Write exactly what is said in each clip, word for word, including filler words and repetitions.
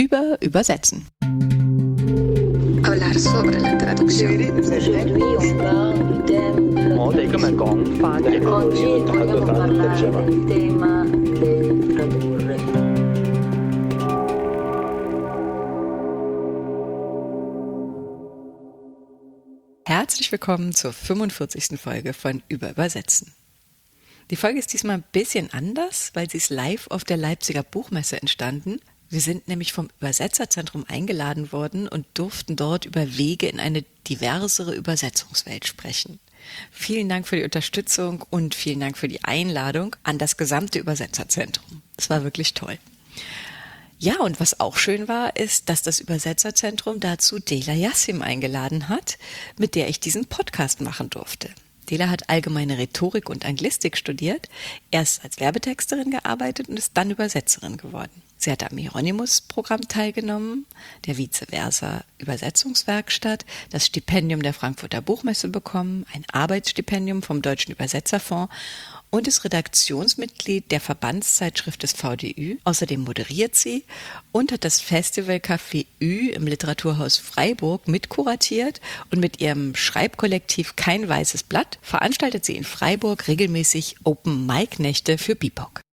über Übersetzen. Hablar sobre la traducción. Herzlich willkommen zur fünfundvierzigsten Folge von Über Übersetzen. Die Folge ist diesmal ein bisschen anders, weil sie ist live auf der Leipziger Buchmesse entstanden. Wir sind nämlich vom Übersetzerzentrum eingeladen worden und durften dort über Wege in eine diversere Übersetzungswelt sprechen. Vielen Dank für die Unterstützung und vielen Dank für die Einladung an das gesamte Übersetzerzentrum. Das war wirklich toll. Ja, und was auch schön war, ist, dass das Übersetzerzentrum dazu Dela Yassim eingeladen hat, mit der ich diesen Podcast machen durfte. Dela hat allgemeine Rhetorik und Anglistik studiert, erst als Werbetexterin gearbeitet und ist dann Übersetzerin geworden. Sie hat am Hieronymus-Programm teilgenommen, der Vice Versa Übersetzungswerkstatt, das Stipendium der Frankfurter Buchmesse bekommen, ein Arbeitsstipendium vom Deutschen Übersetzerfonds und ist Redaktionsmitglied der Verbandszeitschrift des V D Ü. Außerdem moderiert sie und hat das Festival Café Ü im Literaturhaus Freiburg mitkuratiert und mit ihrem Schreibkollektiv Kein Weißes Blatt veranstaltet sie in Freiburg regelmäßig Open-Mic-Nächte für B I P O C.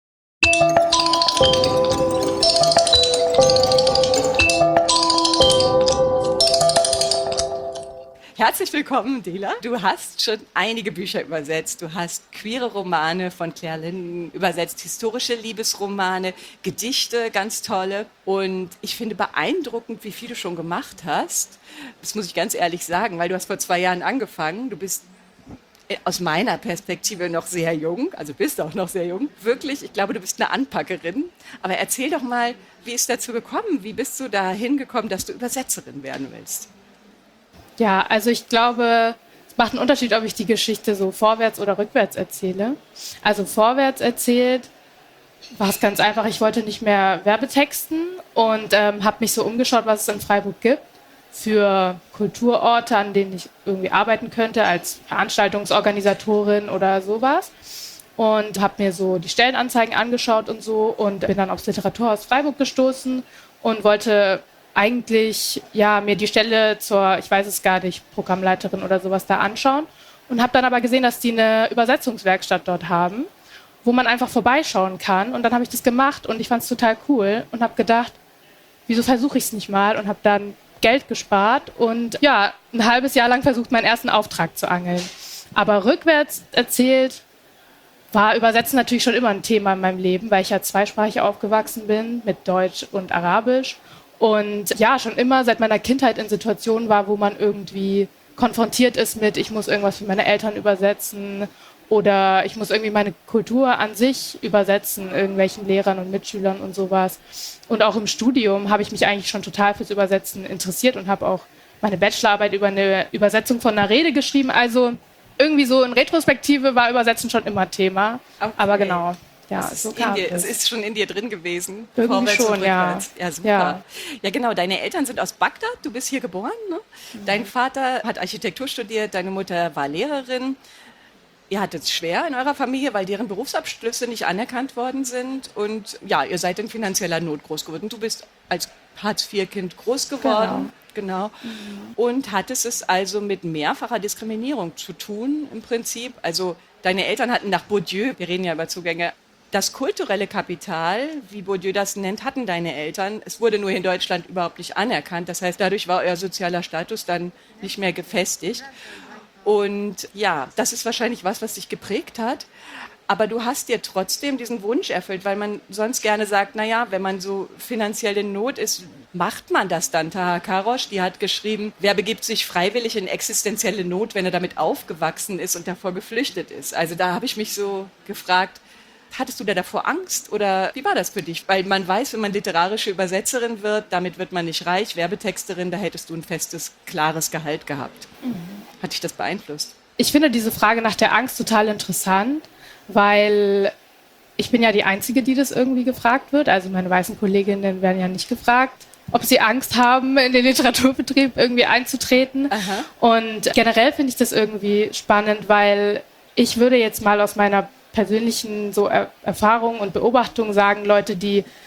Herzlich willkommen, Dela. Du hast schon einige Bücher übersetzt. Du hast queere Romane von Claire Linden übersetzt, historische Liebesromane, Gedichte, ganz tolle. Und ich finde beeindruckend, wie viel du schon gemacht hast. Das muss ich ganz ehrlich sagen, weil du hast vor zwei Jahren angefangen. Du bist aus meiner Perspektive noch sehr jung, also bist auch noch sehr jung. Wirklich, ich glaube, du bist eine Anpackerin. Aber erzähl doch mal, wie ist dazu gekommen? Wie bist du da hingekommen, dass du Übersetzerin werden willst? Ja, also ich glaube, es macht einen Unterschied, ob ich die Geschichte so vorwärts oder rückwärts erzähle. Also vorwärts erzählt war es ganz einfach. Ich wollte nicht mehr Werbetexten und ähm, habe mich so umgeschaut, was es in Freiburg gibt für Kulturorte, an denen ich irgendwie arbeiten könnte als Veranstaltungsorganisatorin oder sowas. Und habe mir so die Stellenanzeigen angeschaut und so und bin dann aufs Literaturhaus Freiburg gestoßen und wollte eigentlich ja mir die Stelle zur, ich weiß es gar nicht, Programmleiterin oder sowas da anschauen und habe dann aber gesehen, dass die eine Übersetzungswerkstatt dort haben, wo man einfach vorbeischauen kann und dann habe ich das gemacht und ich fand es total cool und habe gedacht, wieso versuche ich es nicht mal und habe dann Geld gespart und ja, ein halbes Jahr lang versucht, meinen ersten Auftrag zu angeln. Aber rückwärts erzählt war Übersetzen natürlich schon immer ein Thema in meinem Leben, weil ich ja zweisprachig aufgewachsen bin mit Deutsch und Arabisch. Und ja, schon immer seit meiner Kindheit in Situationen war, wo man irgendwie konfrontiert ist mit, ich muss irgendwas für meine Eltern übersetzen oder ich muss irgendwie meine Kultur an sich übersetzen, irgendwelchen Lehrern und Mitschülern und sowas. Und auch im Studium habe ich mich eigentlich schon total fürs Übersetzen interessiert und habe auch meine Bachelorarbeit über eine Übersetzung von einer Rede geschrieben. Also irgendwie so in Retrospektive war Übersetzen schon immer Thema. Okay. Aber genau. Ja, es, so ist kam dir, es. es ist schon in dir drin gewesen. Irgendwie Vorwärts schon, und rückwärts. Ja. Ja, super. Ja. Ja, genau. Deine Eltern sind aus Bagdad. Du bist hier geboren. Ne? Mhm. Dein Vater hat Architektur studiert. Deine Mutter war Lehrerin. Ihr hattet es schwer in eurer Familie, weil deren Berufsabschlüsse nicht anerkannt worden sind. Und ja, ihr seid in finanzieller Not groß geworden. Du bist als Hartz vier Kind groß geworden. Genau. Genau. Mhm. Und hattest es also mit mehrfacher Diskriminierung zu tun im Prinzip. Also deine Eltern hatten nach Bourdieu, wir reden ja über Zugänge, das kulturelle Kapital, wie Bourdieu das nennt, hatten deine Eltern. Es wurde nur in Deutschland überhaupt nicht anerkannt. Das heißt, dadurch war euer sozialer Status dann nicht mehr gefestigt. Und ja, das ist wahrscheinlich was, was dich geprägt hat. Aber du hast dir trotzdem diesen Wunsch erfüllt, weil man sonst gerne sagt, naja, wenn man so finanziell in Not ist, macht man das dann. Taha Karosh, die hat geschrieben, wer begibt sich freiwillig in existenzielle Not, wenn er damit aufgewachsen ist und davor geflüchtet ist. Also da habe ich mich so gefragt, hattest du da davor Angst oder wie war das für dich? Weil man weiß, wenn man literarische Übersetzerin wird, damit wird man nicht reich. Werbetexterin, da hättest du ein festes, klares Gehalt gehabt. Mhm. Hat dich das beeinflusst? Ich finde diese Frage nach der Angst total interessant, weil ich bin ja die Einzige, die das irgendwie gefragt wird. Also meine weißen Kolleginnen werden ja nicht gefragt, ob sie Angst haben, in den Literaturbetrieb irgendwie einzutreten. Aha. Und generell finde ich das irgendwie spannend, weil ich würde jetzt mal aus meiner persönlichen so er- Erfahrungen und Beobachtungen sagen, Leute, die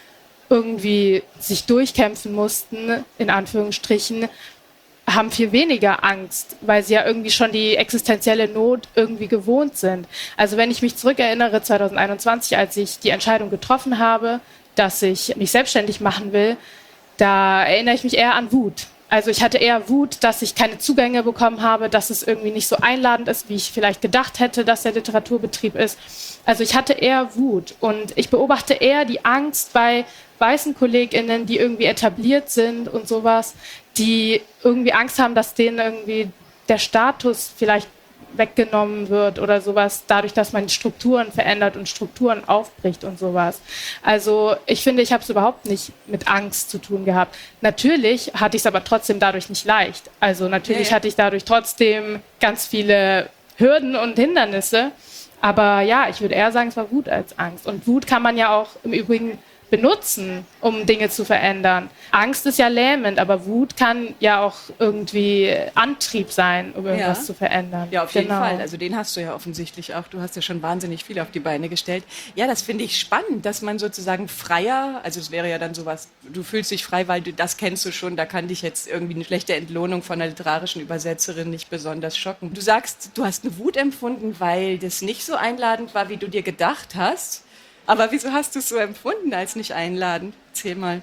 irgendwie sich durchkämpfen mussten, in Anführungsstrichen, haben viel weniger Angst, weil sie ja irgendwie schon die existenzielle Not irgendwie gewohnt sind. Also wenn ich mich zurückerinnere, zwanzig einundzwanzig, als ich die Entscheidung getroffen habe, dass ich mich selbstständig machen will, da erinnere ich mich eher an Wut. Also ich hatte eher Wut, dass ich keine Zugänge bekommen habe, dass es irgendwie nicht so einladend ist, wie ich vielleicht gedacht hätte, dass der Literaturbetrieb ist. Also ich hatte eher Wut und ich beobachte eher die Angst bei weißen KollegInnen, die irgendwie etabliert sind und sowas, die irgendwie Angst haben, dass denen irgendwie der Status vielleicht weggenommen wird oder sowas, dadurch, dass man Strukturen verändert und Strukturen aufbricht und sowas. Also ich finde, ich habe es überhaupt nicht mit Angst zu tun gehabt. Natürlich hatte ich es aber trotzdem dadurch nicht leicht. Also natürlich ja, ja. hatte ich dadurch trotzdem ganz viele Hürden und Hindernisse. Aber ja, ich würde eher sagen, es war Wut als Angst. Und Wut kann man ja auch im Übrigen benutzen, um Dinge zu verändern. Angst ist ja lähmend, aber Wut kann ja auch irgendwie Antrieb sein, um irgendwas Ja. zu verändern. Ja, auf jeden Genau. Fall. Also den hast du ja offensichtlich auch. Du hast ja schon wahnsinnig viel auf die Beine gestellt. Ja, das finde ich spannend, dass man sozusagen freier, also es wäre ja dann sowas, du fühlst dich frei, weil du das kennst du schon, da kann dich jetzt irgendwie eine schlechte Entlohnung von einer literarischen Übersetzerin nicht besonders schocken. Du sagst, du hast eine Wut empfunden, weil das nicht so einladend war, wie du dir gedacht hast. Aber wieso hast du es so empfunden als nicht einladend? Erzähl mal.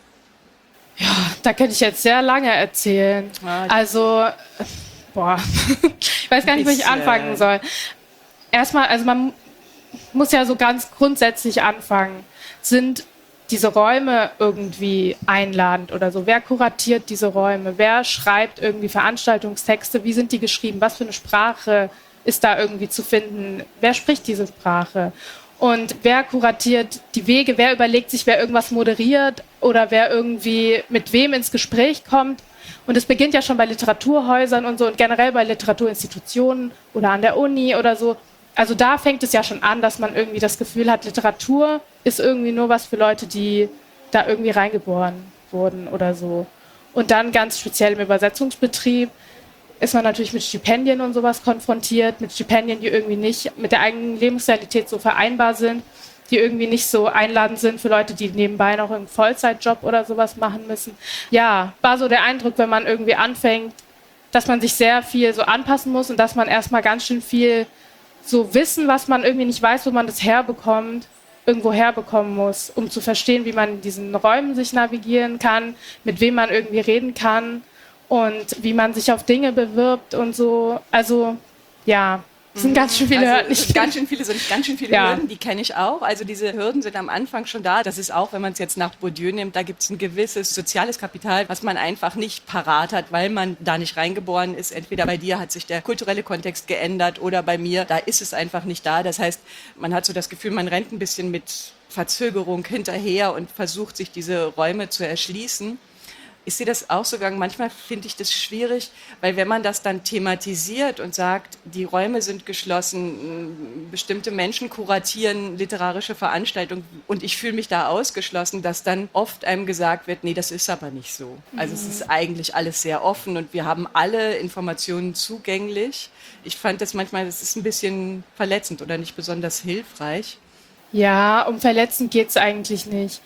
Ja, da könnte ich jetzt sehr lange erzählen. Ah, Also, boah, ich weiß gar nicht, wo ich bisschen. anfangen soll. Erstmal, also man muss ja so ganz grundsätzlich anfangen. Sind diese Räume irgendwie einladend oder so? Wer kuratiert diese Räume? Wer schreibt irgendwie Veranstaltungstexte? Wie sind die geschrieben? Was für eine Sprache ist da irgendwie zu finden? Wer spricht diese Sprache? Und wer kuratiert die Wege, wer überlegt sich, wer irgendwas moderiert oder wer irgendwie mit wem ins Gespräch kommt. Und es beginnt ja schon bei Literaturhäusern und so und generell bei Literaturinstitutionen oder an der Uni oder so. Also da fängt es ja schon an, dass man irgendwie das Gefühl hat, Literatur ist irgendwie nur was für Leute, die da irgendwie reingeboren wurden oder so. Und dann ganz speziell im Übersetzungsbetrieb ist man natürlich mit Stipendien und sowas konfrontiert, mit Stipendien, die irgendwie nicht mit der eigenen Lebensrealität so vereinbar sind, die irgendwie nicht so einladend sind für Leute, die nebenbei noch einen Vollzeitjob oder sowas machen müssen. Ja, war so der Eindruck, wenn man irgendwie anfängt, dass man sich sehr viel so anpassen muss und dass man erstmal ganz schön viel so Wissen, was man irgendwie nicht weiß, wo man das herbekommt, irgendwo herbekommen muss, um zu verstehen, wie man in diesen Räumen sich navigieren kann, mit wem man irgendwie reden kann. Und wie man sich auf Dinge bewirbt und so. Also, ja, es sind ganz schön viele also, Hürden. Es sind ganz schön viele, sind ganz schön viele Ja. Hürden, die kenne ich auch. Also diese Hürden sind am Anfang schon da. Das ist auch, wenn man es jetzt nach Bourdieu nimmt, da gibt es ein gewisses soziales Kapital, was man einfach nicht parat hat, weil man da nicht reingeboren ist. Entweder bei dir hat sich der kulturelle Kontext geändert oder bei mir, da ist es einfach nicht da. Das heißt, man hat so das Gefühl, man rennt ein bisschen mit Verzögerung hinterher und versucht, sich diese Räume zu erschließen. Ich sehe das auch so gegangen. Manchmal finde ich das schwierig, weil wenn man das dann thematisiert und sagt, die Räume sind geschlossen, bestimmte Menschen kuratieren literarische Veranstaltungen und ich fühle mich da ausgeschlossen, dass dann oft einem gesagt wird, nee, das ist aber nicht so. Also es ist eigentlich alles sehr offen und wir haben alle Informationen zugänglich. Ich fand das manchmal, das ist ein bisschen verletzend oder nicht besonders hilfreich. Ja, um verletzend geht es eigentlich nicht.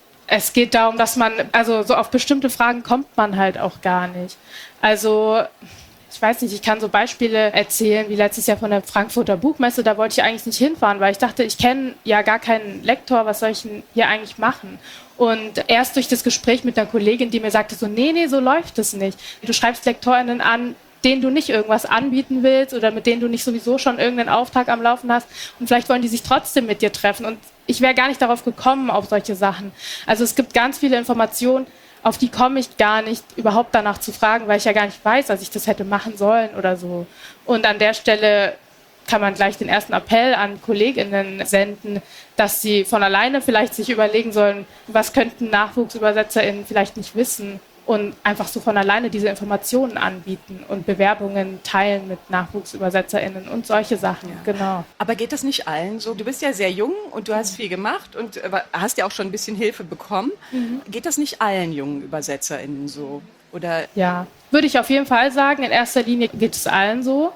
Es geht darum, dass man, also so auf bestimmte Fragen kommt man halt auch gar nicht. Also ich weiß nicht, ich kann so Beispiele erzählen, wie letztes Jahr von der Frankfurter Buchmesse, da wollte ich eigentlich nicht hinfahren, weil ich dachte, ich kenne ja gar keinen Lektor, was soll ich denn hier eigentlich machen? Und erst durch das Gespräch mit einer Kollegin, die mir sagte so, nee, nee, so läuft es nicht. Du schreibst LektorInnen an, denen du nicht irgendwas anbieten willst oder mit denen du nicht sowieso schon irgendeinen Auftrag am Laufen hast und vielleicht wollen die sich trotzdem mit dir treffen und ich wäre gar nicht darauf gekommen, auf solche Sachen. Also es gibt ganz viele Informationen, auf die komme ich gar nicht, überhaupt danach zu fragen, weil ich ja gar nicht weiß, dass ich das hätte machen sollen oder so. Und an der Stelle kann man gleich den ersten Appell an KollegInnen senden, dass sie von alleine vielleicht sich überlegen sollen, was könnten NachwuchsübersetzerInnen vielleicht nicht wissen und einfach so von alleine diese Informationen anbieten und Bewerbungen teilen mit NachwuchsübersetzerInnen und solche Sachen, ja. Genau. Aber geht das nicht allen so? Du bist ja sehr jung und du hast viel gemacht und hast ja auch schon ein bisschen Hilfe bekommen. Mhm. Geht das nicht allen jungen ÜbersetzerInnen so? Oder? Ja, würde ich auf jeden Fall sagen. In erster Linie geht es allen so.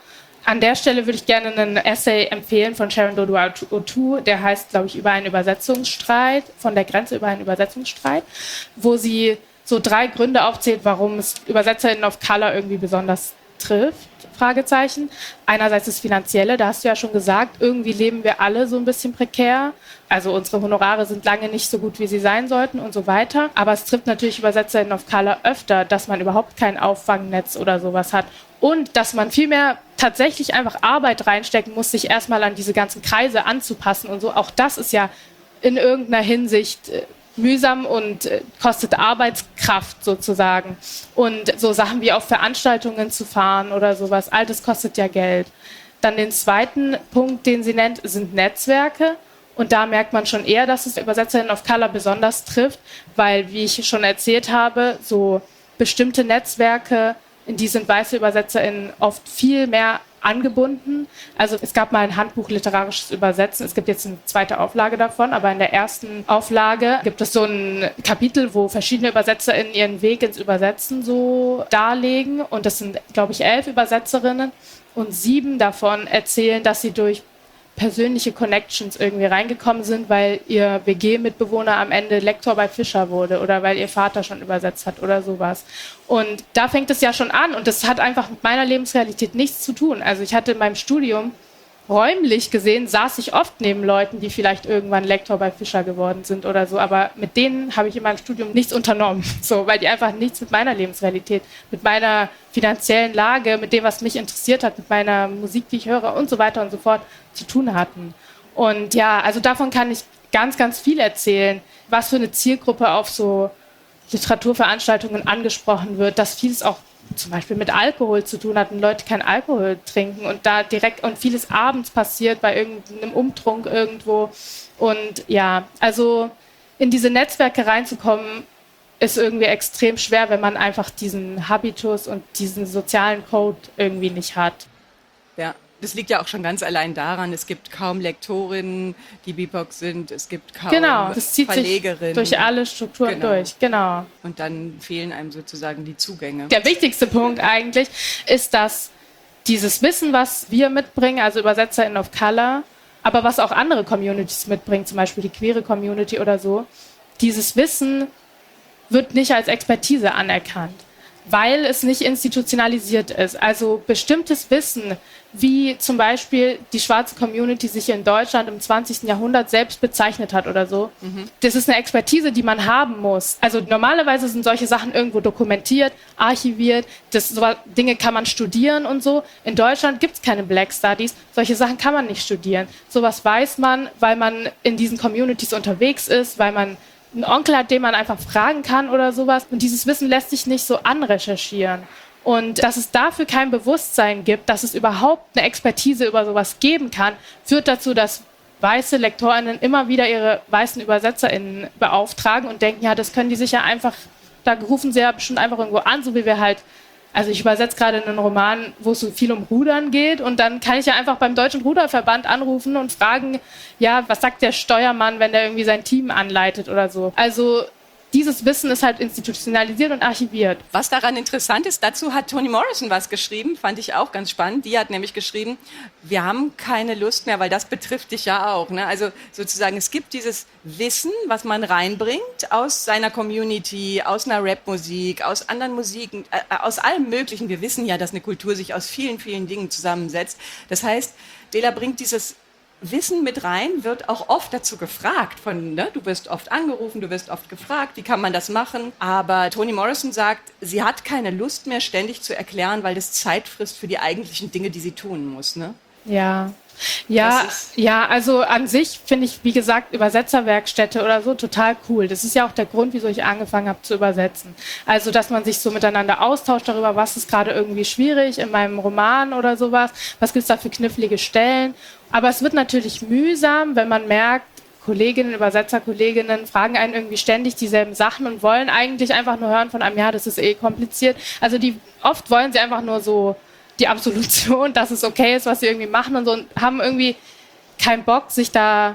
An der Stelle würde ich gerne einen Essay empfehlen von Sharon Dodo Otoo, der heißt, glaube ich, über einen Übersetzungsstreit, von der Grenze über einen Übersetzungsstreit, wo sie so drei Gründe aufzählt, warum es UbersetzerInnen of Color irgendwie besonders trifft, Fragezeichen. Einerseits das Finanzielle, da hast du ja schon gesagt, irgendwie leben wir alle so ein bisschen prekär. Also unsere Honorare sind lange nicht so gut, wie sie sein sollten und so weiter. Aber es trifft natürlich UbersetzerInnen of Color öfter, dass man überhaupt kein Auffangnetz oder sowas hat. Und dass man viel mehr tatsächlich einfach Arbeit reinstecken muss, sich erstmal an diese ganzen Kreise anzupassen und so. Auch das ist ja in irgendeiner Hinsicht äh, mühsam und äh, kostet Arbeitskraft sozusagen. Und so Sachen wie auf Veranstaltungen zu fahren oder sowas, all das kostet ja Geld. Dann den zweiten Punkt, den sie nennt, sind Netzwerke. Und da merkt man schon eher, dass es UbersetzerInnen of Color besonders trifft, weil, wie ich schon erzählt habe, so bestimmte Netzwerke, in die sind weiße UbersetzerInnen oft viel mehr angebunden. Also es gab mal ein Handbuch literarisches Übersetzen. Es gibt jetzt eine zweite Auflage davon, aber in der ersten Auflage gibt es so ein Kapitel, wo verschiedene UbersetzerInnen ihren Weg ins Übersetzen so darlegen. Und das sind, glaube ich, elf Übersetzerinnen. Und sieben davon erzählen, dass sie durch persönliche Connections irgendwie reingekommen sind, weil ihr W G-Mitbewohner am Ende Lektor bei Fischer wurde oder weil ihr Vater schon übersetzt hat oder sowas. Und da fängt es ja schon an und das hat einfach mit meiner Lebensrealität nichts zu tun. Also ich hatte in meinem Studium räumlich gesehen, saß ich oft neben Leuten, die vielleicht irgendwann Lektor bei Fischer geworden sind oder so, aber mit denen habe ich in meinem Studium nichts unternommen, so, weil die einfach nichts mit meiner Lebensrealität, mit meiner finanziellen Lage, mit dem, was mich interessiert hat, mit meiner Musik, die ich höre und so weiter und so fort zu tun hatten. Und ja, also davon kann ich ganz, ganz viel erzählen, was für eine Zielgruppe auf so Literaturveranstaltungen angesprochen wird, dass vieles auch zum Beispiel mit Alkohol zu tun hat und Leute keinen Alkohol trinken und da direkt und vieles abends passiert bei irgendeinem Umtrunk irgendwo. Und ja, also in diese Netzwerke reinzukommen, ist irgendwie extrem schwer, wenn man einfach diesen Habitus und diesen sozialen Code irgendwie nicht hat. Ja. Das liegt ja auch schon ganz allein daran, es gibt kaum Lektorinnen, die B I P O C sind, es gibt kaum genau, das zieht Verlegerinnen. Sich durch alle Strukturen genau. durch, genau. Und dann fehlen einem sozusagen die Zugänge. Der wichtigste Punkt eigentlich ist, dass dieses Wissen, was wir mitbringen, also UbersetzerInnen of Color, aber was auch andere Communities mitbringen, zum Beispiel die queere Community oder so, dieses Wissen wird nicht als Expertise anerkannt, weil es nicht institutionalisiert ist. Also bestimmtes Wissen, wie zum Beispiel die schwarze Community sich in Deutschland im zwanzigsten Jahrhundert selbst bezeichnet hat oder so. Mhm. Das ist eine Expertise, die man haben muss. Also normalerweise sind solche Sachen irgendwo dokumentiert, archiviert, das, so Dinge kann man studieren und so. In Deutschland gibt es keine Black Studies, solche Sachen kann man nicht studieren. Sowas weiß man, weil man in diesen Communities unterwegs ist, weil man einen Onkel hat, den man einfach fragen kann oder sowas. Und dieses Wissen lässt sich nicht so anrecherchieren. Und dass es dafür kein Bewusstsein gibt, dass es überhaupt eine Expertise über sowas geben kann, führt dazu, dass weiße LektorInnen immer wieder ihre weißen ÜbersetzerInnen beauftragen und denken, ja, das können die sicher einfach, da rufen sie ja bestimmt einfach irgendwo an, so wie wir halt, also ich übersetze gerade einen Roman, wo es so viel um Rudern geht und dann kann ich ja einfach beim Deutschen Ruderverband anrufen und fragen, ja, was sagt der Steuermann, wenn der irgendwie sein Team anleitet oder so. Also dieses Wissen ist halt institutionalisiert und archiviert. Was daran interessant ist, dazu hat Toni Morrison was geschrieben, fand ich auch ganz spannend. Die hat nämlich geschrieben, wir haben keine Lust mehr, weil das betrifft dich ja auch. Ne? Also sozusagen, es gibt dieses Wissen, was man reinbringt aus seiner Community, aus einer Rapmusik, aus anderen Musiken, äh, aus allem Möglichen. Wir wissen ja, dass eine Kultur sich aus vielen, vielen Dingen zusammensetzt. Das heißt, Dela bringt dieses Wissen mit rein, wird auch oft dazu gefragt. Von, ne, du wirst oft angerufen, du wirst oft gefragt, wie kann man das machen? Aber Toni Morrison sagt, sie hat keine Lust mehr, ständig zu erklären, weil das Zeit frisst für die eigentlichen Dinge, die sie tun muss. Ne? Ja. Ja, ja, also an sich finde ich, wie gesagt, Übersetzerwerkstätte oder so total cool. Das ist ja auch der Grund, wieso ich angefangen habe zu übersetzen. Also, dass man sich so miteinander austauscht darüber, was ist gerade irgendwie schwierig in meinem Roman oder sowas, was gibt es da für knifflige Stellen. Aber es wird natürlich mühsam, wenn man merkt, Kolleginnen, Übersetzer, Kolleginnen fragen einen irgendwie ständig dieselben Sachen und wollen eigentlich einfach nur hören von einem, ja, das ist eh kompliziert. Also die oft wollen sie einfach nur so die Absolution, dass es okay ist, was sie irgendwie machen und so und haben irgendwie keinen Bock, sich da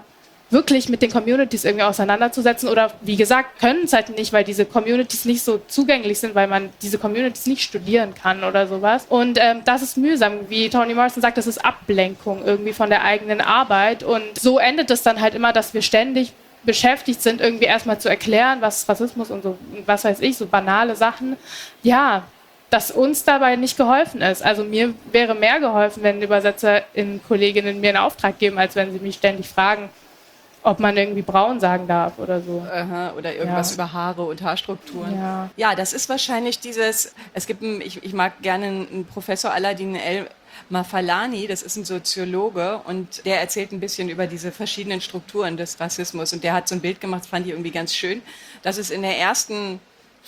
wirklich mit den Communities irgendwie auseinanderzusetzen oder wie gesagt, können es halt nicht, weil diese Communities nicht so zugänglich sind, weil man diese Communities nicht studieren kann oder sowas. Und ähm, das ist mühsam. Wie Toni Morrison sagt, das ist Ablenkung irgendwie von der eigenen Arbeit. Und so endet es dann halt immer, dass wir ständig beschäftigt sind, irgendwie erstmal zu erklären, was Rassismus und so, was weiß ich, so banale Sachen. Ja, dass uns dabei nicht geholfen ist. Also mir wäre mehr geholfen, wenn ÜbersetzerInnen, Kolleginnen mir einen Auftrag geben, als wenn sie mich ständig fragen, ob man irgendwie braun sagen darf oder so. Aha, oder irgendwas Ja. über Haare und Haarstrukturen. Ja. Ja, das ist wahrscheinlich dieses, es gibt, einen, ich, ich mag gerne einen Professor Aladin El Mafalani, das ist ein Soziologe und der erzählt ein bisschen über diese verschiedenen Strukturen des Rassismus und der hat so ein Bild gemacht, das fand ich irgendwie ganz schön, dass es in der ersten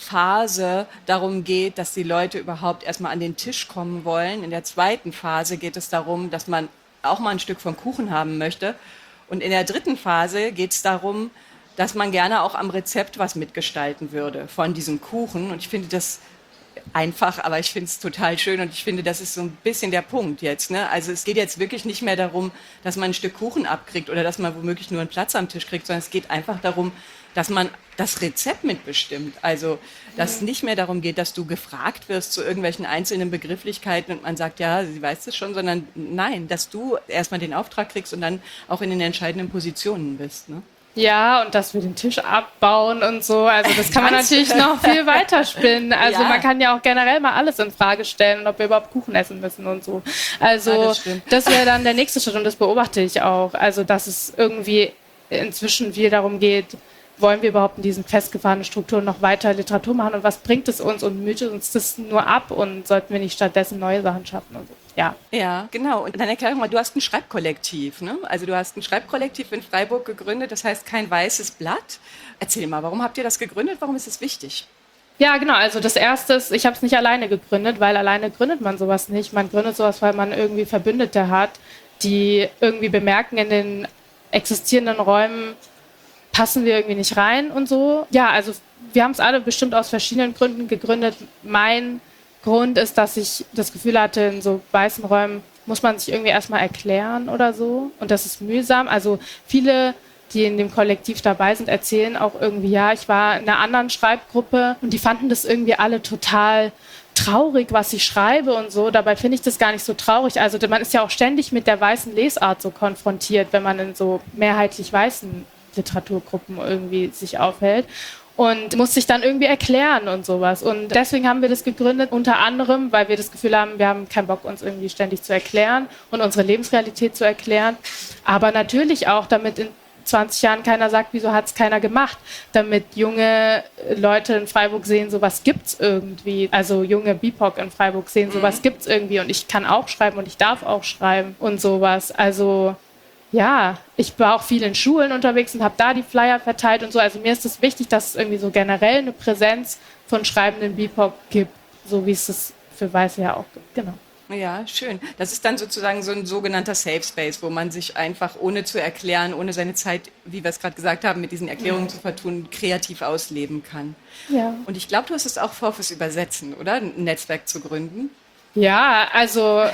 Phase darum geht, dass die Leute überhaupt erstmal an den Tisch kommen wollen. In der zweiten Phase geht es darum, dass man auch mal ein Stück vom Kuchen haben möchte. Und in der dritten Phase geht es darum, dass man gerne auch am Rezept was mitgestalten würde von diesem Kuchen. Und ich finde das einfach, aber ich finde es total schön und ich finde, das ist so ein bisschen der Punkt jetzt. Ne? Also es geht jetzt wirklich nicht mehr darum, dass man ein Stück Kuchen abkriegt oder dass man womöglich nur einen Platz am Tisch kriegt, sondern es geht einfach darum, dass man das Rezept mitbestimmt. Also, dass es nicht mehr darum geht, dass du gefragt wirst zu irgendwelchen einzelnen Begrifflichkeiten und man sagt, ja, sie weiß es schon, sondern nein, dass du erstmal den Auftrag kriegst und dann auch in den entscheidenden Positionen bist. Ne? Ja, und dass wir den Tisch abbauen und so. Also das kann man natürlich noch viel weiter spinnen. Also Ja. man kann ja auch generell mal alles in Frage stellen, ob wir überhaupt Kuchen essen müssen und so. Also Ja, das, das stimmt. das wäre dann der nächste Schritt und das beobachte ich auch. Also dass es irgendwie inzwischen viel darum geht, wollen wir überhaupt in diesen festgefahrenen Strukturen noch weiter Literatur machen und was bringt es uns und müht uns das nur ab und sollten wir nicht stattdessen neue Sachen schaffen und so. Ja. Ja, genau. Und dann erklär doch mal, du hast ein Schreibkollektiv, ne? Also du hast ein Schreibkollektiv in Freiburg gegründet, das heißt kein weißes Blatt. Erzähl mal, warum habt ihr das gegründet? Warum ist es wichtig? Ja, genau. Also das Erste ist, ich habe es nicht alleine gegründet, weil alleine gründet man sowas nicht. Man gründet sowas, weil man irgendwie Verbündete hat, die irgendwie bemerken, in den existierenden Räumen passen wir irgendwie nicht rein und so. Ja, also wir haben es alle bestimmt aus verschiedenen Gründen gegründet. Mein Grund ist, dass ich das Gefühl hatte, in so weißen Räumen muss man sich irgendwie erstmal erklären oder so. Und das ist mühsam. Also viele, die in dem Kollektiv dabei sind, erzählen auch irgendwie, ja, ich war in einer anderen Schreibgruppe und die fanden das irgendwie alle total traurig, was ich schreibe und so. Dabei finde ich das gar nicht so traurig. Also man ist ja auch ständig mit der weißen Lesart so konfrontiert, wenn man in so mehrheitlich weißen Literaturgruppen irgendwie sich aufhält und muss sich dann irgendwie erklären und sowas. Und deswegen haben wir das gegründet, unter anderem, weil wir das Gefühl haben, wir haben keinen Bock, uns irgendwie ständig zu erklären und unsere Lebensrealität zu erklären. Aber natürlich auch, damit in zwanzig Jahren keiner sagt, wieso hat es keiner gemacht, damit junge Leute in Freiburg sehen, sowas gibt's irgendwie. Also junge B I P O C in Freiburg sehen, sowas gibt's irgendwie und ich kann auch schreiben und ich darf auch schreiben und sowas. Also ja, ich war auch viel in Schulen unterwegs und habe da die Flyer verteilt und so. Also mir ist es wichtig, dass es irgendwie so generell eine Präsenz von schreibenden B I P O C gibt, so wie es es für Weiße ja auch gibt. Genau. Ja, schön. Das ist dann sozusagen so ein sogenannter Safe Space, wo man sich einfach ohne zu erklären, ohne seine Zeit, wie wir es gerade gesagt haben, mit diesen Erklärungen zu vertun, kreativ ausleben kann. Ja. Und ich glaube, du hast es auch vor, fürs Übersetzen, oder? Ein Netzwerk zu gründen. Ja, also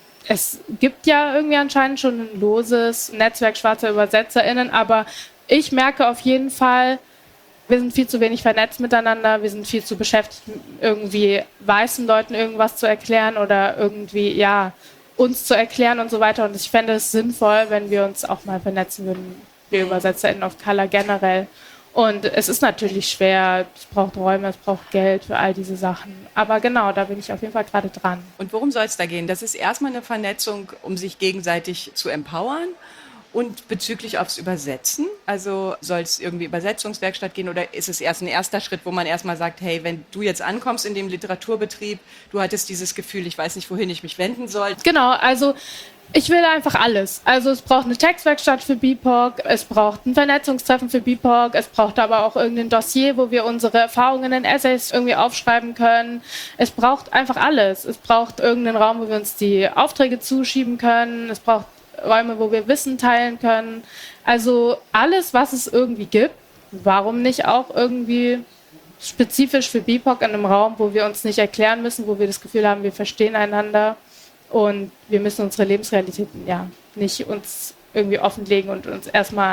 es gibt ja irgendwie anscheinend schon ein loses Netzwerk schwarzer ÜbersetzerInnen, aber ich merke auf jeden Fall, wir sind viel zu wenig vernetzt miteinander, wir sind viel zu beschäftigt, irgendwie weißen Leuten irgendwas zu erklären oder irgendwie, ja, uns zu erklären und so weiter. Und ich fände es sinnvoll, wenn wir uns auch mal vernetzen würden, wir ÜbersetzerInnen of Color generell. Und es ist natürlich schwer, es braucht Räume, es braucht Geld für all diese Sachen. Aber genau, da bin ich auf jeden Fall gerade dran. Und worum soll es da gehen? Das ist erstmal eine Vernetzung, um sich gegenseitig zu empowern. Und bezüglich aufs Übersetzen, also soll es irgendwie Übersetzungswerkstatt gehen oder ist es erst ein erster Schritt, wo man erstmal sagt, hey, wenn du jetzt ankommst in dem Literaturbetrieb, du hattest dieses Gefühl, ich weiß nicht, wohin ich mich wenden soll. Genau, also ich will einfach alles. Also es braucht eine Textwerkstatt für B I P O C, es braucht ein Vernetzungstreffen für B I P O C, es braucht aber auch irgendein Dossier, wo wir unsere Erfahrungen in Essays irgendwie aufschreiben können. Es braucht einfach alles. Es braucht irgendeinen Raum, wo wir uns die Aufträge zuschieben können. Es braucht Räume, wo wir Wissen teilen können. Also alles, was es irgendwie gibt. Warum nicht auch irgendwie spezifisch für B I P O C in einem Raum, wo wir uns nicht erklären müssen, wo wir das Gefühl haben, wir verstehen einander und wir müssen unsere Lebensrealitäten ja nicht uns irgendwie offenlegen und uns erstmal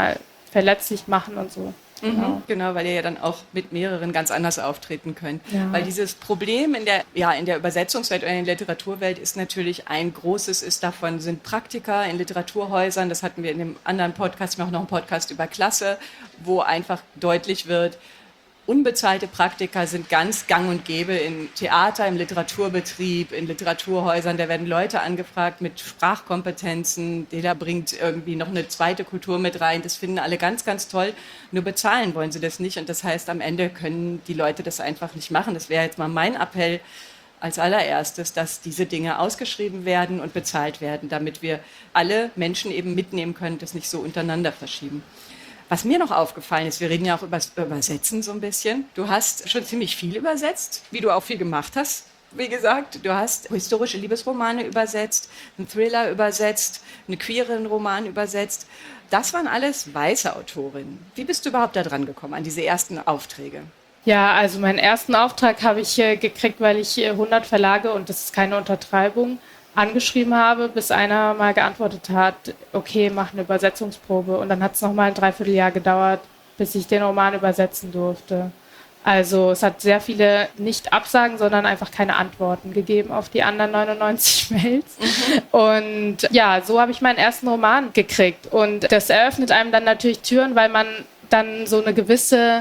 verletzlich machen und so. Mhm, Genau. genau, weil ihr ja dann auch mit mehreren ganz anders auftreten könnt. Ja. Weil dieses Problem in der, ja, in der Übersetzungswelt oder in der Literaturwelt ist natürlich ein großes, ist davon sind Praktika in Literaturhäusern, das hatten wir in dem anderen Podcast, wir haben auch noch einen Podcast über Klasse, wo einfach deutlich wird, unbezahlte Praktika sind ganz gang und gäbe in Theater, im Literaturbetrieb, in Literaturhäusern. Da werden Leute angefragt mit Sprachkompetenzen. Jeder bringt irgendwie noch eine zweite Kultur mit rein. Das finden alle ganz, ganz toll. Nur bezahlen wollen sie das nicht. Und das heißt, am Ende können die Leute das einfach nicht machen. Das wäre jetzt mal mein Appell als allererstes, dass diese Dinge ausgeschrieben werden und bezahlt werden, damit wir alle Menschen eben mitnehmen können, das nicht so untereinander verschieben. Was mir noch aufgefallen ist, wir reden ja auch über das Übersetzen so ein bisschen. Du hast schon ziemlich viel übersetzt, wie du auch viel gemacht hast, wie gesagt. Du hast historische Liebesromane übersetzt, einen Thriller übersetzt, einen queeren Roman übersetzt. Das waren alles weiße Autorinnen. Wie bist du überhaupt da dran gekommen, an diese ersten Aufträge? Ja, also meinen ersten Auftrag habe ich äh, gekriegt, weil ich äh, hundert Verlage, und das ist keine Untertreibung, angeschrieben habe, bis einer mal geantwortet hat, okay, mach eine Übersetzungsprobe. Und dann hat es nochmal ein Dreivierteljahr gedauert, bis ich den Roman übersetzen durfte. Also es hat sehr viele nicht Absagen, sondern einfach keine Antworten gegeben auf die anderen neunundneunzig Mails. Mhm. Und ja, so habe ich meinen ersten Roman gekriegt. Und das eröffnet einem dann natürlich Türen, weil man dann so eine gewisse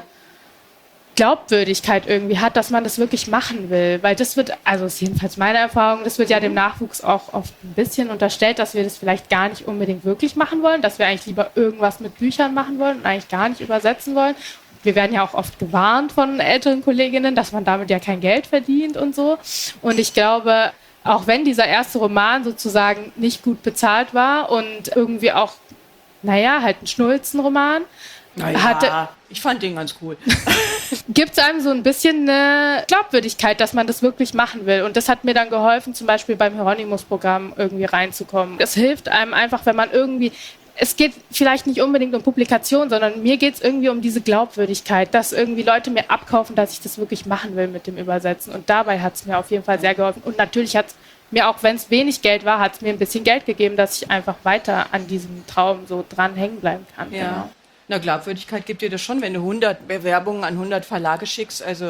Glaubwürdigkeit irgendwie hat, dass man das wirklich machen will. Weil das wird, also ist jedenfalls meine Erfahrung, das wird ja dem Nachwuchs auch oft ein bisschen unterstellt, dass wir das vielleicht gar nicht unbedingt wirklich machen wollen, dass wir eigentlich lieber irgendwas mit Büchern machen wollen und eigentlich gar nicht übersetzen wollen. Wir werden ja auch oft gewarnt von älteren Kolleginnen, dass man damit ja kein Geld verdient und so. Und ich glaube, auch wenn dieser erste Roman sozusagen nicht gut bezahlt war und irgendwie auch, naja, halt ein Schnulzenroman, naja, hatte, ich fand den ganz cool. Gibt es einem so ein bisschen eine Glaubwürdigkeit, dass man das wirklich machen will. Und das hat mir dann geholfen, zum Beispiel beim Hieronymus-Programm irgendwie reinzukommen. Es hilft einem einfach, wenn man irgendwie, es geht vielleicht nicht unbedingt um Publikation, sondern mir geht es irgendwie um diese Glaubwürdigkeit, dass irgendwie Leute mir abkaufen, dass ich das wirklich machen will mit dem Übersetzen. Und dabei hat es mir auf jeden Fall sehr geholfen. Und natürlich hat es mir, auch wenn es wenig Geld war, hat es mir ein bisschen Geld gegeben, dass ich einfach weiter an diesem Traum so dran hängen bleiben kann. Ja. Genau. Na, Glaubwürdigkeit gibt dir das schon, wenn du hundert Bewerbungen an hundert Verlage schickst, also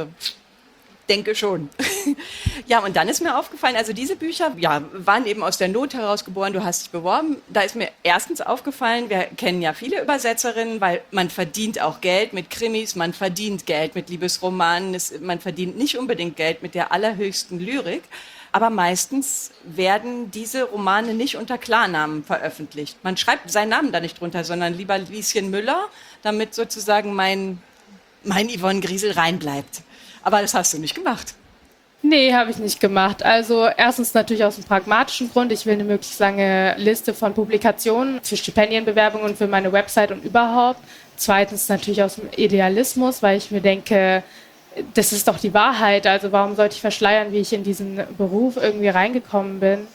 denke schon. Ja, und dann ist mir aufgefallen, also diese Bücher, ja, waren eben aus der Not heraus geboren, du hast dich beworben. Da ist mir erstens aufgefallen, wir kennen ja viele Übersetzerinnen, weil man verdient auch Geld mit Krimis, man verdient Geld mit Liebesromanen, es, man verdient nicht unbedingt Geld mit der allerhöchsten Lyrik. Aber meistens werden diese Romane nicht unter Klarnamen veröffentlicht. Man schreibt seinen Namen da nicht drunter, sondern lieber Lieschen Müller, damit sozusagen mein, mein Yvonne Griesel reinbleibt. Aber das hast du nicht gemacht. Nee, habe ich nicht gemacht. Also erstens natürlich aus einem pragmatischen Grund. Ich will eine möglichst lange Liste von Publikationen für Stipendienbewerbungen für meine Website und überhaupt. Zweitens natürlich aus dem Idealismus, weil ich mir denke, das ist doch die Wahrheit, also warum sollte ich verschleiern, wie ich in diesen Beruf irgendwie reingekommen bin?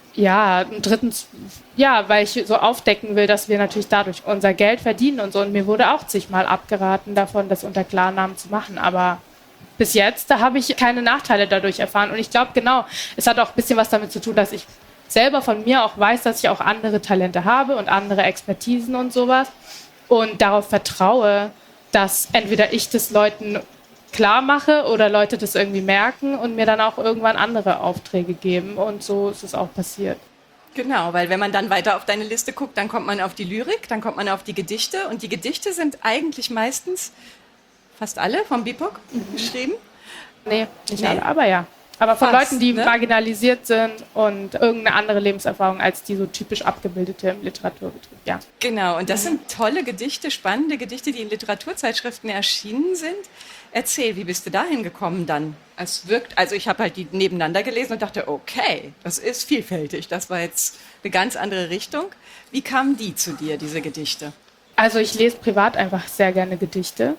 Ja, und drittens, ja, weil ich so aufdecken will, dass wir natürlich dadurch unser Geld verdienen und so. Und mir wurde auch zigmal abgeraten davon, das unter Klarnamen zu machen. Aber bis jetzt, da habe ich keine Nachteile dadurch erfahren. Und ich glaube, genau, es hat auch ein bisschen was damit zu tun, dass ich selber von mir auch weiß, dass ich auch andere Talente habe und andere Expertisen und sowas. Und darauf vertraue, dass entweder ich das Leuten klar mache oder Leute das irgendwie merken und mir dann auch irgendwann andere Aufträge geben. Und so ist es auch passiert. Genau, weil wenn man dann weiter auf deine Liste guckt, dann kommt man auf die Lyrik, dann kommt man auf die Gedichte. Und die Gedichte sind eigentlich meistens, fast alle, vom B I P O C mhm. geschrieben. Nee, nicht nee. alle, aber ja. Aber von fast, Leuten, die ne? marginalisiert sind und irgendeine andere Lebenserfahrung als die so typisch abgebildete im Literaturbetrieb, ja. Genau, und das sind tolle Gedichte, spannende Gedichte, die in Literaturzeitschriften erschienen sind. Erzähl, wie bist du dahin gekommen dann? Es wirkt, also ich habe halt die nebeneinander gelesen und dachte, okay, das ist vielfältig. Das war jetzt eine ganz andere Richtung. Wie kamen die zu dir, diese Gedichte? Also ich lese privat einfach sehr gerne Gedichte.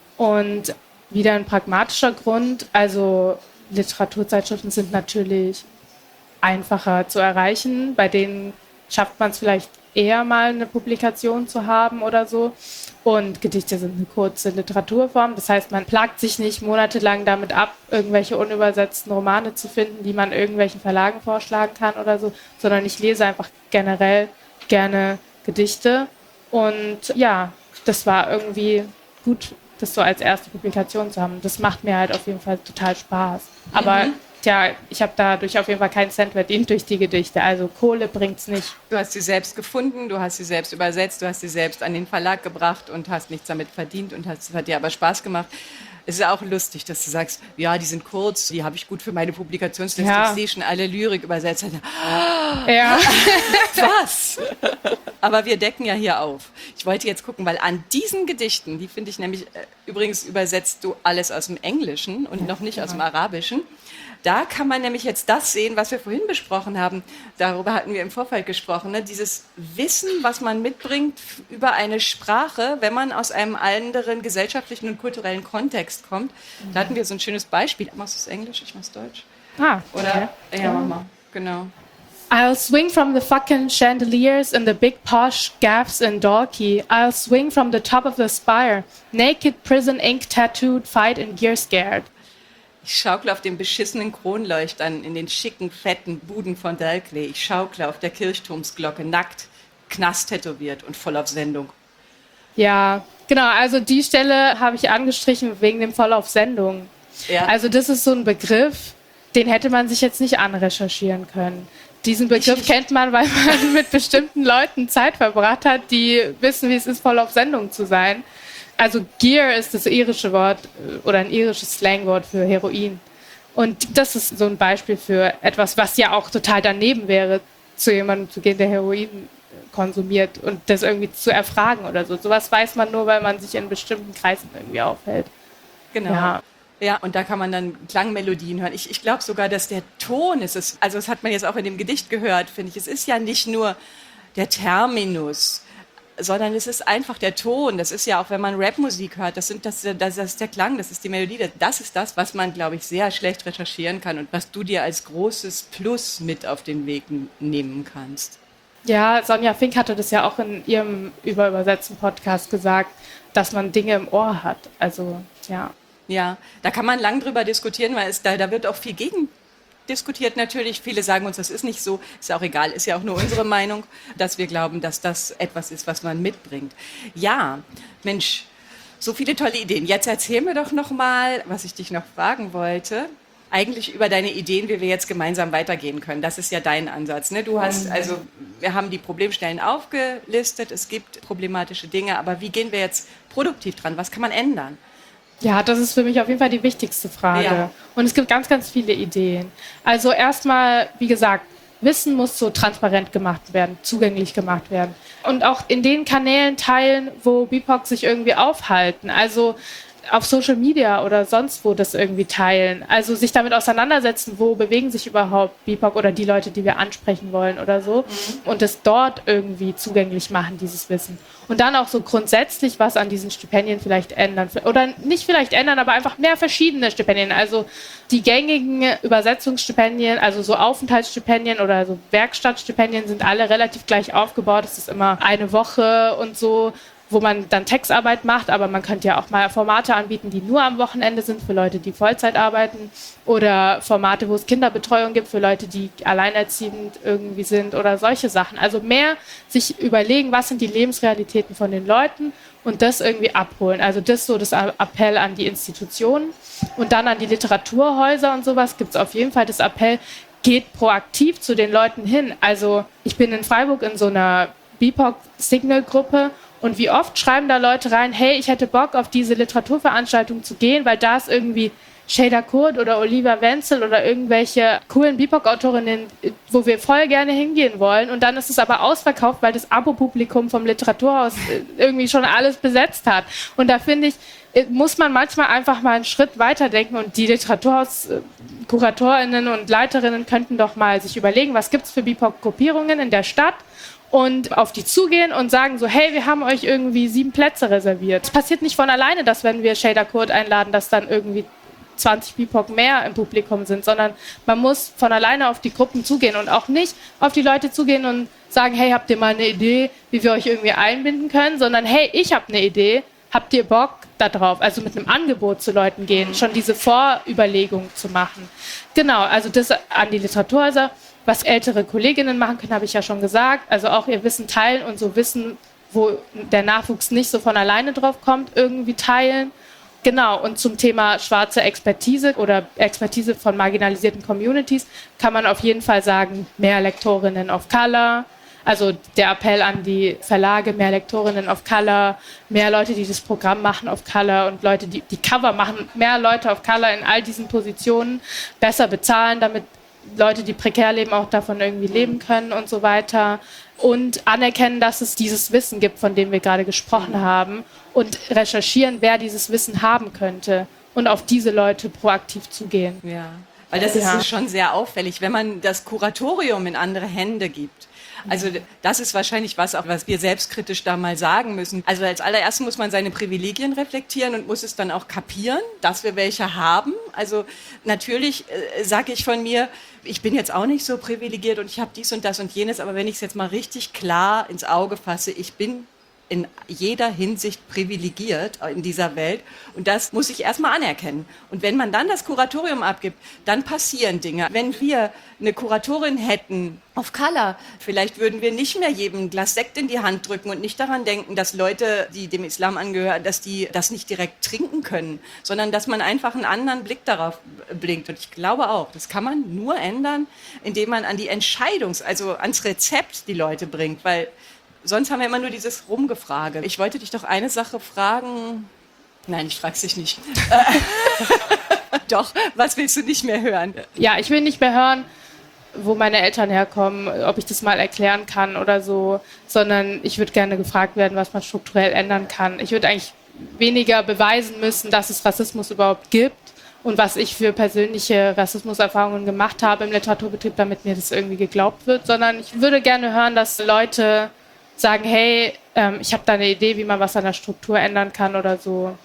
Und wieder ein pragmatischer Grund, also Literaturzeitschriften sind natürlich einfacher zu erreichen. Bei denen schafft man es vielleicht eher mal eine Publikation zu haben oder so. Und Gedichte sind eine kurze Literaturform. Das heißt, man plagt sich nicht monatelang damit ab, irgendwelche unübersetzten Romane zu finden, die man irgendwelchen Verlagen vorschlagen kann oder so, sondern ich lese einfach generell gerne Gedichte. Und ja, das war irgendwie gut, das so als erste Publikation zu haben. Das macht mir halt auf jeden Fall total Spaß. Aber mhm. tja, ich habe dadurch auf jeden Fall keinen Cent verdient durch die Gedichte. Also Kohle bringt's nicht. Du hast sie selbst gefunden, du hast sie selbst übersetzt, du hast sie selbst an den Verlag gebracht und hast nichts damit verdient und es hat dir aber Spaß gemacht. Es ist ja auch lustig, dass du sagst, ja, die sind kurz, die habe ich gut für meine Publikationsliste, ja. Ich sehe schon alle Lyrik übersetzt. Ja. Was? Aber wir decken ja hier auf. Ich wollte jetzt gucken, weil an diesen Gedichten, die finde ich nämlich, äh, übrigens übersetzt du alles aus dem Englischen und noch nicht aus dem Arabischen. Da kann man nämlich jetzt das sehen, was wir vorhin besprochen haben. Darüber hatten wir im Vorfeld gesprochen. Ne? Dieses Wissen, was man mitbringt über eine Sprache, wenn man aus einem anderen gesellschaftlichen und kulturellen Kontext kommt. Mhm. Da hatten wir so ein schönes Beispiel. Machst du es Englisch? Ich mach's Deutsch. Ah, oder? Okay. Ja, mach mal. Genau. I'll swing from the fucking chandeliers in the big posh gaffs in Dalkey. I'll swing from the top of the spire. Naked prison ink tattooed, fight and gear scared. Ich schaukle auf den beschissenen Kronleuchtern in den schicken, fetten Buden von Dalkey. Ich schaukle auf der Kirchturmsglocke, nackt, Knast tätowiert und voll auf Sendung. Ja, genau. Also die Stelle habe ich angestrichen wegen dem voll auf Sendung. Ja. Also das ist so ein Begriff, den hätte man sich jetzt nicht anrecherchieren können. Diesen Begriff ich, kennt man, weil man mit bestimmten Leuten Zeit verbracht hat, die wissen, wie es ist, voll auf Sendung zu sein. Also Gear ist das irische Wort oder ein irisches Slangwort für Heroin. Und das ist so ein Beispiel für etwas, was ja auch total daneben wäre, zu jemandem zu gehen, der Heroin konsumiert und das irgendwie zu erfragen oder so. Sowas weiß man nur, weil man sich in bestimmten Kreisen irgendwie aufhält. Genau. Ja. Ja, und da kann man dann Klangmelodien hören. Ich, ich glaube sogar, dass der Ton ist es, also das hat man jetzt auch in dem Gedicht gehört, finde ich. Es ist ja nicht nur der Terminus, sondern es ist einfach der Ton. Das ist ja auch, wenn man Rapmusik hört, das, sind, das, das ist der Klang, das ist die Melodie. Das ist das, was man, glaube ich, sehr schlecht recherchieren kann und was du dir als großes Plus mit auf den Weg nehmen kannst. Ja, Sonja Fink hatte das ja auch in ihrem Überübersetzen-Podcast gesagt, dass man Dinge im Ohr hat. Also, ja. Ja, da kann man lang drüber diskutieren, weil es da, da wird auch viel gegen diskutiert natürlich. Viele sagen uns, das ist nicht so, ist ja auch egal, ist ja auch nur unsere Meinung, dass wir glauben, dass das etwas ist, was man mitbringt. Ja, Mensch, so viele tolle Ideen. Jetzt erzähl mir doch noch mal, was ich dich noch fragen wollte, eigentlich über deine Ideen, wie wir jetzt gemeinsam weitergehen können. Das ist ja dein Ansatz, ne? Du hast, also, wir haben die Problemstellen aufgelistet, es gibt problematische Dinge, aber wie gehen wir jetzt produktiv dran? Was kann man ändern? Ja, das ist für mich auf jeden Fall die wichtigste Frage. Ja. Und es gibt ganz, ganz viele Ideen. Also erstmal, wie gesagt, Wissen muss so transparent gemacht werden, zugänglich gemacht werden. Und auch in den Kanälen teilen, wo B I P O C sich irgendwie aufhalten. Also auf Social Media oder sonst wo das irgendwie teilen. Also sich damit auseinandersetzen, wo bewegen sich überhaupt B I P O C oder die Leute, die wir ansprechen wollen oder so. Mhm. Und es dort irgendwie zugänglich machen, dieses Wissen. Und dann auch so grundsätzlich was an diesen Stipendien vielleicht ändern. Oder nicht vielleicht ändern, aber einfach mehr verschiedene Stipendien. Also die gängigen Übersetzungsstipendien, also so Aufenthaltsstipendien oder so Werkstattstipendien sind alle relativ gleich aufgebaut. Es ist immer eine Woche und so, wo man dann Textarbeit macht, aber man könnte ja auch mal Formate anbieten, die nur am Wochenende sind für Leute, die Vollzeit arbeiten oder Formate, wo es Kinderbetreuung gibt für Leute, die alleinerziehend irgendwie sind oder solche Sachen. Also mehr sich überlegen, was sind die Lebensrealitäten von den Leuten und das irgendwie abholen. Also das ist so das Appell an die Institutionen und dann an die Literaturhäuser und sowas gibt es auf jeden Fall das Appell, geht proaktiv zu den Leuten hin. Also ich bin in Freiburg in so einer B I P O C-Signal-Gruppe. Und wie oft schreiben da Leute rein, hey, ich hätte Bock auf diese Literaturveranstaltung zu gehen, weil da ist irgendwie Şeyda Kurt oder Oliver Wenzel oder irgendwelche coolen B I P O C-Autorinnen, wo wir voll gerne hingehen wollen. Und dann ist es aber ausverkauft, weil das Abo-Publikum vom Literaturhaus irgendwie schon alles besetzt hat. Und da finde ich, muss man manchmal einfach mal einen Schritt weiterdenken und die Literaturhaus-KuratorInnen und Leiterinnen könnten doch mal sich überlegen, was gibt es für B I P O C-Gruppierungen in der Stadt und auf die zugehen und sagen so, hey, wir haben euch irgendwie sieben Plätze reserviert. Es passiert nicht von alleine, dass wenn wir Şeyda Kurt einladen, dass dann irgendwie zwanzig B I P O C mehr im Publikum sind, sondern man muss von alleine auf die Gruppen zugehen und auch nicht auf die Leute zugehen und sagen, hey, habt ihr mal eine Idee, wie wir euch irgendwie einbinden können, sondern hey, ich habe eine Idee, habt ihr Bock da drauf? Also mit einem Angebot zu Leuten gehen, schon diese Vorüberlegung zu machen. Genau, also das an die Literaturhäuser. Was ältere Kolleginnen machen können, habe ich ja schon gesagt. Also auch ihr Wissen teilen und so wissen, wo der Nachwuchs nicht so von alleine drauf kommt, irgendwie teilen. Genau, und zum Thema schwarze Expertise oder Expertise von marginalisierten Communities kann man auf jeden Fall sagen, mehr Lektorinnen of Color. Also der Appell an die Verlage, mehr Lektorinnen of Color, mehr Leute, die das Programm machen of Color und Leute, die die Cover machen, mehr Leute of Color in all diesen Positionen, besser bezahlen, damit Leute, die prekär leben, auch davon irgendwie leben können und so weiter. Und anerkennen, dass es dieses Wissen gibt, von dem wir gerade gesprochen haben, und recherchieren, wer dieses Wissen haben könnte und auf diese Leute proaktiv zugehen. Ja, weil das ja. ist schon sehr auffällig, wenn man das Kuratorium in andere Hände gibt. Also das ist wahrscheinlich was, auch was wir selbstkritisch da mal sagen müssen. Also als allererstes muss man seine Privilegien reflektieren und muss es dann auch kapieren, dass wir welche haben. Also natürlich äh, sage ich von mir, ich bin jetzt auch nicht so privilegiert und ich habe dies und das und jenes, aber wenn ich es jetzt mal richtig klar ins Auge fasse, ich bin in jeder Hinsicht privilegiert in dieser Welt. Und das muss ich erstmal anerkennen. Und wenn man dann das Kuratorium abgibt, dann passieren Dinge. Wenn wir eine Kuratorin hätten of Color, vielleicht würden wir nicht mehr jedem ein Glas Sekt in die Hand drücken und nicht daran denken, dass Leute, die dem Islam angehören, dass die das nicht direkt trinken können, sondern dass man einfach einen anderen Blick darauf blinkt. Und ich glaube auch, das kann man nur ändern, indem man an die Entscheidungs-, also ans Rezept die Leute bringt, weil sonst haben wir immer nur dieses Rumgefrage. Ich wollte dich doch eine Sache fragen. Nein, ich frage dich nicht. Doch, was willst du nicht mehr hören? Ja, ich will nicht mehr hören, wo meine Eltern herkommen, ob ich das mal erklären kann oder so, sondern ich würde gerne gefragt werden, was man strukturell ändern kann. Ich würde eigentlich weniger beweisen müssen, dass es Rassismus überhaupt gibt und was ich für persönliche Rassismuserfahrungen gemacht habe im Literaturbetrieb, damit mir das irgendwie geglaubt wird, sondern ich würde gerne hören, dass Leute sagen, hey, ähm, ich habe da eine Idee, wie man was an der Struktur ändern kann oder so.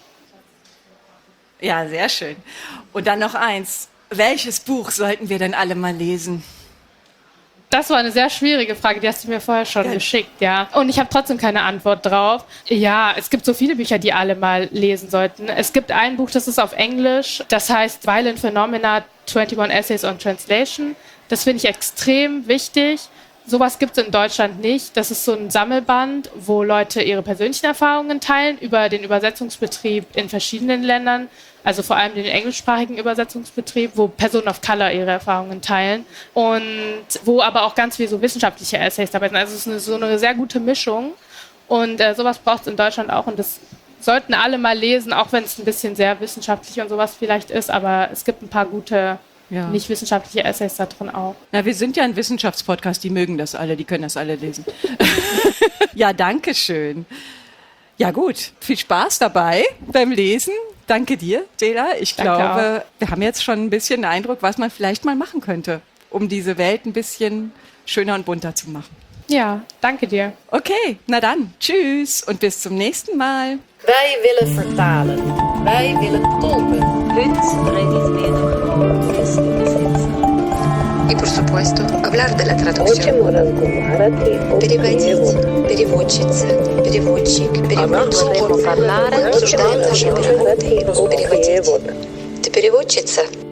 Ja, sehr schön. Und dann noch eins. Welches Buch sollten wir denn alle mal lesen? Das war eine sehr schwierige Frage, die hast du mir vorher schon ja. geschickt, ja. Und ich habe trotzdem keine Antwort drauf. Ja, es gibt so viele Bücher, die alle mal lesen sollten. Es gibt ein Buch, das ist auf Englisch, das heißt Violent Phenomena, einundzwanzig Essays on Translation. Das finde ich extrem wichtig. Sowas gibt es in Deutschland nicht. Das ist so ein Sammelband, wo Leute ihre persönlichen Erfahrungen teilen über den Übersetzungsbetrieb in verschiedenen Ländern, also vor allem den englischsprachigen Übersetzungsbetrieb, wo Personen of Color ihre Erfahrungen teilen und wo aber auch ganz viel so wissenschaftliche Essays dabei sind. Also es ist eine, so eine sehr gute Mischung und äh, sowas braucht es in Deutschland auch und das sollten alle mal lesen, auch wenn es ein bisschen sehr wissenschaftlich und sowas vielleicht ist, aber es gibt ein paar gute Ja. nicht wissenschaftliche Essays da drin auch. Na, wir sind ja ein Wissenschaftspodcast, die mögen das alle, die können das alle lesen. Ja, danke schön. Ja gut, viel Spaß dabei beim Lesen. Danke dir, Dela. Ich Danke glaube, auch. wir haben jetzt schon ein bisschen den Eindruck, was man vielleicht mal machen könnte, um diese Welt ein bisschen schöner und bunter zu machen. Ja, danke dir. Okay, na dann, tschüss und bis zum nächsten Mal. Wij willen vertalen. Wij willen tolken. Heute rede ich wieder fürs Übersetzen. И, por supuesto, hablar de la traducción. Хочемо розмовляти Переводить, переводчица, переводчик, переводчики. Parlare, Обсуждаем наши переводы. переводити. Переводить. Ты переводчица?